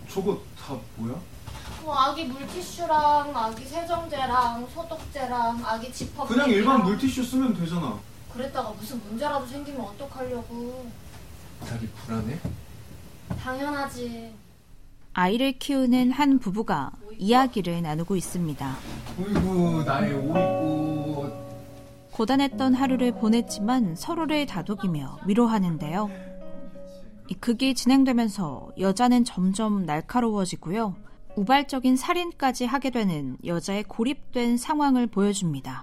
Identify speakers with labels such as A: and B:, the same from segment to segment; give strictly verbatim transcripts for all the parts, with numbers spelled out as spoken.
A: 저거 다 뭐야?
B: 뭐 아기 물티슈랑 아기 세정제랑 소독제랑 아기 지퍼.
A: 그냥 일반 물티슈 쓰면 되잖아.
B: 그랬다가 무슨 문제라도 생기면 어떡하려고.
A: 자기 불안해?
B: 당연하지.
C: 아이를 키우는 한 부부가 이야기를 나누고 있습니다.
A: 어이구 나의 오이꽃.
C: 고단했던 하루를 보냈지만 서로를 다독이며 위로하는데요. 이 극이 진행되면서 여자는 점점 날카로워지고요. 우발적인 살인까지 하게 되는 여자의 고립된 상황을 보여줍니다.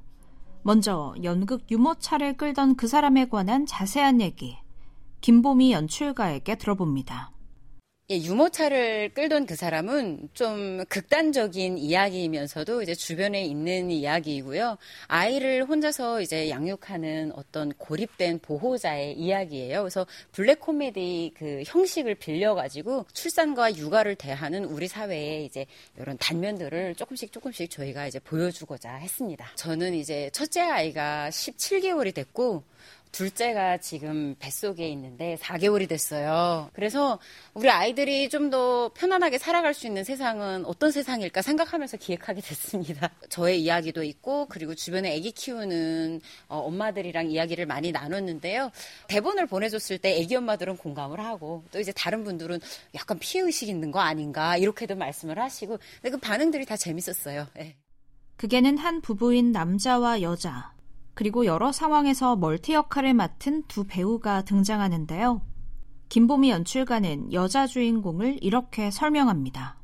C: 먼저 연극 유모차를 끌던 그 사람에 관한 자세한 얘기, 김보미 연출가에게 들어봅니다.
D: 예, 유모차를 끌던 그 사람은 좀 극단적인 이야기이면서도 이제 주변에 있는 이야기이고요. 아이를 혼자서 이제 양육하는 어떤 고립된 보호자의 이야기예요. 그래서 블랙 코미디 그 형식을 빌려가지고 출산과 육아를 대하는 우리 사회의 이제 이런 단면들을 조금씩 조금씩 저희가 이제 보여주고자 했습니다. 저는 이제 첫째 아이가 십칠 개월이 됐고, 둘째가 지금 뱃속에 있는데 사 개월이 됐어요. 그래서 우리 아이들이 좀 더 편안하게 살아갈 수 있는 세상은 어떤 세상일까 생각하면서 기획하게 됐습니다. 저의 이야기도 있고, 그리고 주변에 아기 키우는 어, 엄마들이랑 이야기를 많이 나눴는데요. 대본을 보내줬을 때 아기 엄마들은 공감을 하고, 또 이제 다른 분들은 약간 피해의식 있는 거 아닌가 이렇게도 말씀을 하시고, 근데 그 반응들이 다 재밌었어요. 네.
C: 극에는 한 부부인 남자와 여자, 그리고 여러 상황에서 멀티 역할을 맡은 두 배우가 등장하는데요. 김보미 연출가는 여자 주인공을 이렇게 설명합니다.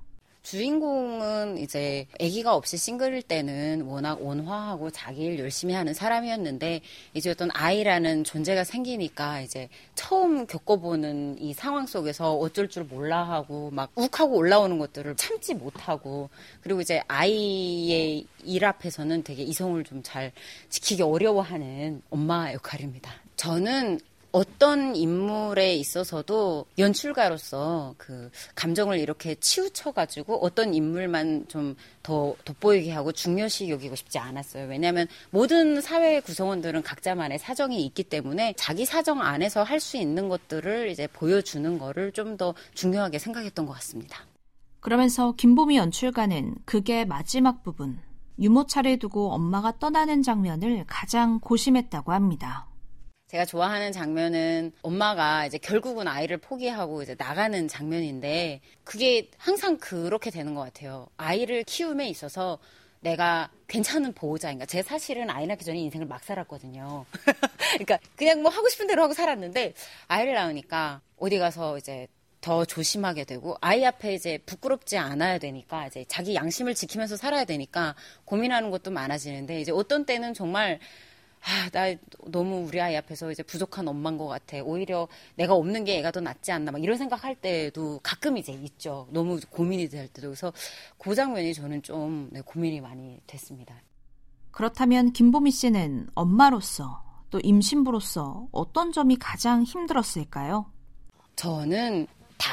D: 주인공은 이제 아기가 없이 싱글일 때는 워낙 온화하고 자기 일 열심히 하는 사람이었는데, 이제 어떤 아이라는 존재가 생기니까 이제 처음 겪어보는 이 상황 속에서 어쩔 줄 몰라 하고 막 욱하고 올라오는 것들을 참지 못하고, 그리고 이제 아이의 일 앞에서는 되게 이성을 좀 잘 지키기 어려워하는 엄마 역할입니다. 저는 어떤 인물에 있어서도 연출가로서 그 감정을 이렇게 치우쳐가지고 어떤 인물만 좀 더 돋보이게 하고 중요시 여기고 싶지 않았어요. 왜냐하면 모든 사회 구성원들은 각자만의 사정이 있기 때문에 자기 사정 안에서 할 수 있는 것들을 이제 보여주는 거를 좀 더 중요하게 생각했던 것 같습니다.
C: 그러면서 김보미 연출가는 극의 마지막 부분, 유모차를 두고 엄마가 떠나는 장면을 가장 고심했다고 합니다.
D: 제가 좋아하는 장면은 엄마가 이제 결국은 아이를 포기하고 이제 나가는 장면인데, 그게 항상 그렇게 되는 것 같아요. 아이를 키움에 있어서 내가 괜찮은 보호자인가. 제가 사실은 아이 낳기 전에 인생을 막 살았거든요. 그러니까 그냥 뭐 하고 싶은 대로 하고 살았는데, 아이를 낳으니까 어디 가서 이제 더 조심하게 되고, 아이 앞에 이제 부끄럽지 않아야 되니까, 이제 자기 양심을 지키면서 살아야 되니까 고민하는 것도 많아지는데, 이제 어떤 때는 정말 아, 나 너무 우리 아이 앞에서 이제 부족한 엄마인 것 같아. 오히려 내가 없는 게 애가 더 낫지 않나. 막 이런 생각할 때도 가끔 이제 있죠. 너무 고민이 될 때도. 그래서 그 장면이 저는 좀 네, 고민이 많이 됐습니다.
C: 그렇다면 김보미 씨는 엄마로서 또 임신부로서 어떤 점이 가장 힘들었을까요?
D: 저는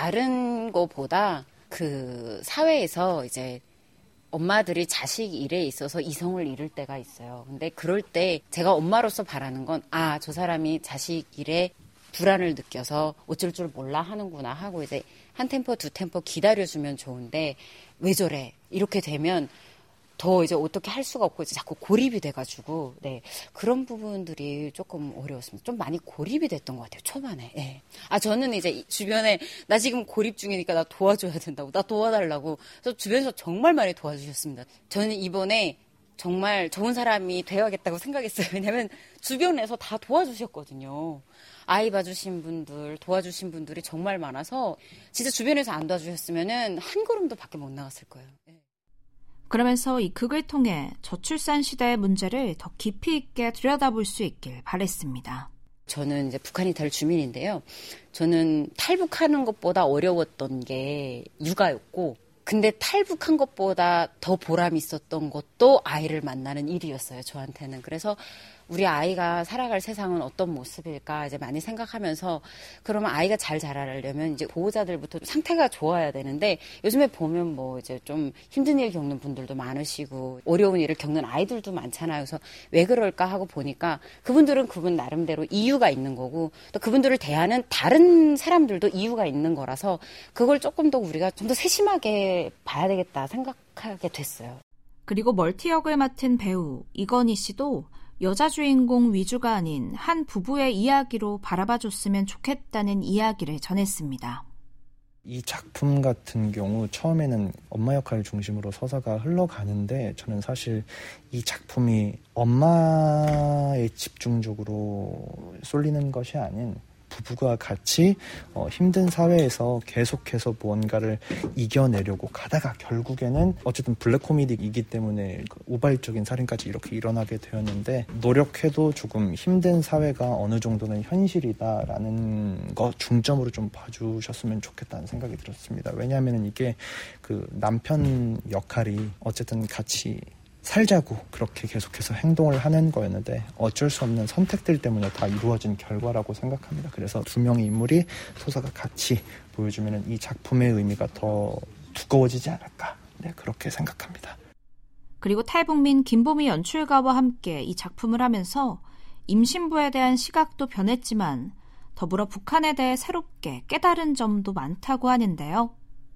D: 다른 거보다 그 사회에서 이제 엄마들이 자식 일에 있어서 이성을 잃을 때가 있어요. 근데 그럴 때 제가 엄마로서 바라는 건, 아, 저 사람이 자식 일에 불안을 느껴서 어쩔 줄 몰라 하는구나 하고 이제 한 템포 두 템포 기다려주면 좋은데, 왜 저래? 이렇게 되면 더 이제 어떻게 할 수가 없고 이제 자꾸 고립이 돼가지고, 네, 그런 부분들이 조금 어려웠습니다. 좀 많이 고립이 됐던 것 같아요, 초반에. 네. 아, 저는 이제 주변에 나 지금 고립 중이니까 나 도와줘야 된다고, 나 도와달라고. 그래서 주변에서 정말 많이 도와주셨습니다. 저는 이번에 정말 좋은 사람이 되어야겠다고 생각했어요. 왜냐면 주변에서 다 도와주셨거든요. 아이 봐주신 분들, 도와주신 분들이 정말 많아서 진짜 주변에서 안 도와주셨으면은 한 걸음도 밖에 못 나갔을 거예요. 네.
C: 그러면서 이 극을 통해 저출산 시대의 문제를 더 깊이 있게 들여다볼 수 있길 바랬습니다.
D: 저는 이제 북한 이탈 주민인데요. 저는 탈북하는 것보다 어려웠던 게 육아였고, 근데 탈북한 것보다 더 보람 있었던 것도 아이를 만나는 일이었어요, 저한테는. 그래서 우리 아이가 살아갈 세상은 어떤 모습일까 이제 많이 생각하면서 그러면 아이가 잘 자라려면 이제 보호자들부터 상태가 좋아야 되는데 요즘에 보면 뭐 이제 좀 힘든 일 겪는 분들도 많으시고 어려운 일을 겪는 아이들도 많잖아요. 그래서 왜 그럴까 하고 보니까 그분들은 그분 나름대로 이유가 있는 거고 또 그분들을 대하는 다른 사람들도 이유가 있는 거라서 그걸 조금 더 우리가 좀 더 세심하게 봐야 되겠다 생각하게 됐어요.
C: 그리고 멀티 역을 맡은 배우 이건희 씨도 여자 주인공 위주가 아닌 한 부부의 이야기로 바라봐줬으면 좋겠다는 이야기를 전했습니다.
E: 이 작품 같은 경우 처음에는 엄마 역할 중심으로 서사가 흘러가는데 저는 사실 이 작품이 엄마에 집중적으로 쏠리는 것이 아닌 부부가 같이 어, 힘든 사회에서 계속해서 무언가를 이겨내려고 가다가 결국에는 어쨌든 블랙 코미디이기 때문에 그 우발적인 살인까지 이렇게 일어나게 되었는데 노력해도 조금 힘든 사회가 어느 정도는 현실이다라는 거 중점으로 좀 봐주셨으면 좋겠다는 생각이 들었습니다. 왜냐하면 이게 그 남편 역할이 어쨌든 같이 살자고 그렇게 계속해서 행동을 하는 거였는데 어쩔 수 없는 선택들 때문에 다 이루어진 결과라고 생각합니다. 그래서 두 명의 인물이 서사가 같이 보여주면 이 작품의 의미가 더 두꺼워지지 않을까 네, 그렇게 생각합니다.
C: 그리고 탈북민 김보미 연출가와 함께 이 작품을 하면서 임신부에 대한 시각도 변했지만 더불어 북한에 대해 새롭게 깨달은 점도 많다고 하는데요.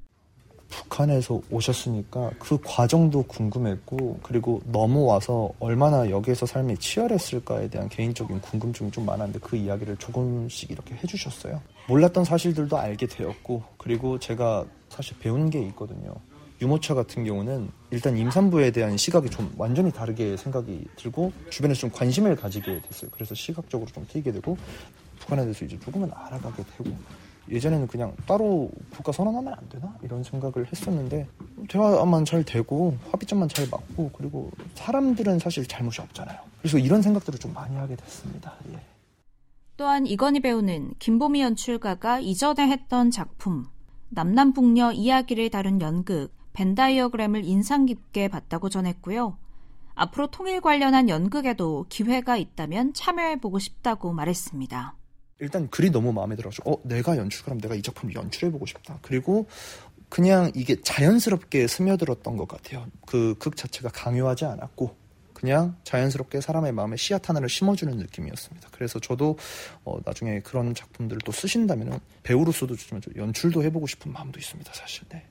E: 북한에서 오셨으니까 그 과정도 궁금했고 그리고 넘어와서 얼마나 여기에서 삶이 치열했을까에 대한 개인적인 궁금증이 좀 많았는데 그 이야기를 조금씩 이렇게 해주셨어요. 몰랐던 사실들도 알게 되었고 그리고 제가 사실 배운 게 있거든요. 유모차 같은 경우는 일단 임산부에 대한 시각이 좀 완전히 다르게 생각이 들고 주변에서 좀 관심을 가지게 됐어요. 그래서 시각적으로 좀 트이게 되고 북한에 대해서 이제 조금은 알아가게 되고 예전에는 그냥 따로 국가 선언하면 안 되나? 이런 생각을 했었는데 대화만 잘 되고 합의점만 잘 맞고 그리고 사람들은 사실 잘못이 없잖아요. 그래서 이런 생각들을 좀 많이 하게 됐습니다. 예.
C: 또한 이건희 배우는 김보미 연출가가 이전에 했던 작품 남남북녀 이야기를 다룬 연극 벤다이어그램을 인상 깊게 봤다고 전했고요. 앞으로 통일 관련한 연극에도 기회가 있다면 참여해보고 싶다고 말했습니다.
E: 일단 글이 너무 마음에 들어서 어 내가 연출가라면 내가 이 작품을 연출해보고 싶다. 그리고 그냥 이게 자연스럽게 스며들었던 것 같아요. 그 극 자체가 강요하지 않았고 그냥 자연스럽게 사람의 마음에 씨앗 하나를 심어주는 느낌이었습니다. 그래서 저도 어, 나중에 그런 작품들을 또 쓰신다면 배우로서도 좋지만 연출도 해보고 싶은 마음도 있습니다. 사실. 네.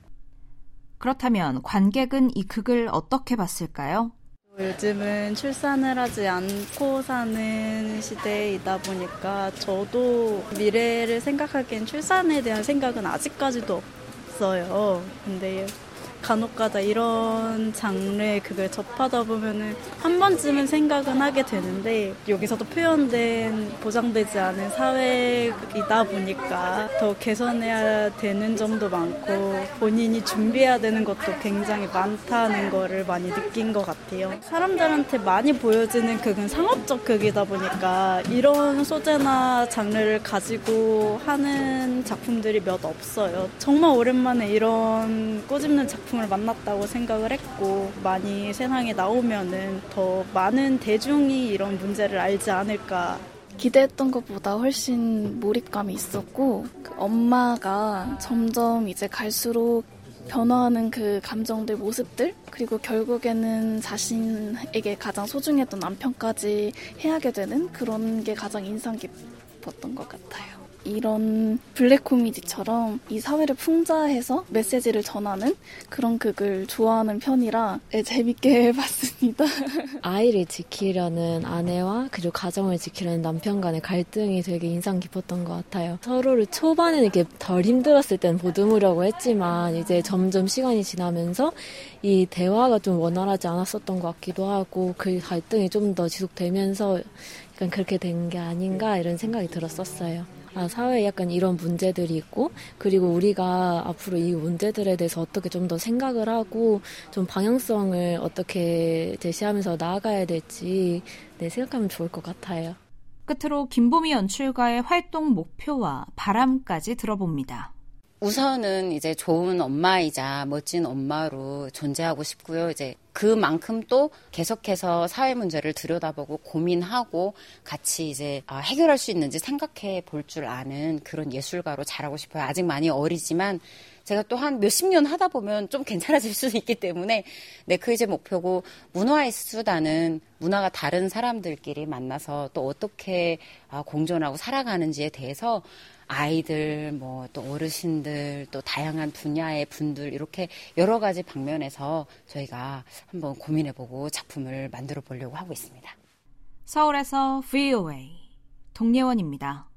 C: 그렇다면 관객은 이 극을 어떻게 봤을까요?
F: 요즘은 출산을 하지 않고 사는 시대이다 보니까 저도 미래를 생각하기엔 출산에 대한 생각은 아직까지도 없어요. 근데 간혹가다 이런 장르의 극을 접하다 보면은 한 번쯤은 생각은 하게 되는데 여기서도 표현된 보장되지 않은 사회이다 보니까 더 개선해야 되는 점도 많고 본인이 준비해야 되는 것도 굉장히 많다는 거를 많이 느낀 것 같아요. 사람들한테 많이 보여지는 극은 상업적 극이다 보니까 이런 소재나 장르를 가지고 하는 작품들이 몇 없어요. 정말 오랜만에 이런 꼬집는 작품 을 만났다고 생각을 했고 많이 세상에 나오면은 더 많은 대중이 이런 문제를 알지 않을까.
G: 기대했던 것보다 훨씬 몰입감이 있었고 그 엄마가 점점 이제 갈수록 변화하는 그 감정들, 모습들 그리고 결국에는 자신에게 가장 소중했던 남편까지 해하게 되는 그런 게 가장 인상 깊었던 것 같아요. 이런 블랙 코미디처럼 이 사회를 풍자해서 메시지를 전하는 그런 극을 좋아하는 편이라 네, 재밌게 봤습니다.
H: 아이를 지키려는 아내와 그리고 가정을 지키려는 남편 간의 갈등이 되게 인상 깊었던 것 같아요. 서로를 초반에는 이렇게 덜 힘들었을 땐 보듬으려고 했지만 이제 점점 시간이 지나면서 이 대화가 좀 원활하지 않았었던 것 같기도 하고 그 갈등이 좀 더 지속되면서 약간 그렇게 된 게 아닌가 이런 생각이 들었었어요. 아, 사회에 약간 이런 문제들이 있고 그리고 우리가 앞으로 이 문제들에 대해서 어떻게 좀 더 생각을 하고 좀 방향성을 어떻게 제시하면서 나아가야 될지 네, 생각하면 좋을 것 같아요.
C: 끝으로 김보미 연출가의 활동 목표와 바람까지 들어봅니다.
D: 우선은 이제 좋은 엄마이자 멋진 엄마로 존재하고 싶고요. 이제 그만큼 또 계속해서 사회 문제를 들여다보고 고민하고 같이 이제 해결할 수 있는지 생각해 볼 줄 아는 그런 예술가로 자라고 싶어요. 아직 많이 어리지만 제가 또 한 몇십 년 하다 보면 좀 괜찮아질 수도 있기 때문에 네, 그게 제 목표고 문화의 수다는 문화가 다른 사람들끼리 만나서 또 어떻게 공존하고 살아가는지에 대해서 아이들, 뭐, 또 어르신들, 또 다양한 분야의 분들, 이렇게 여러 가지 방면에서 저희가 한번 고민해보고 작품을 만들어 보려고 하고 있습니다.
C: 서울에서 브이오에이 동예원입니다.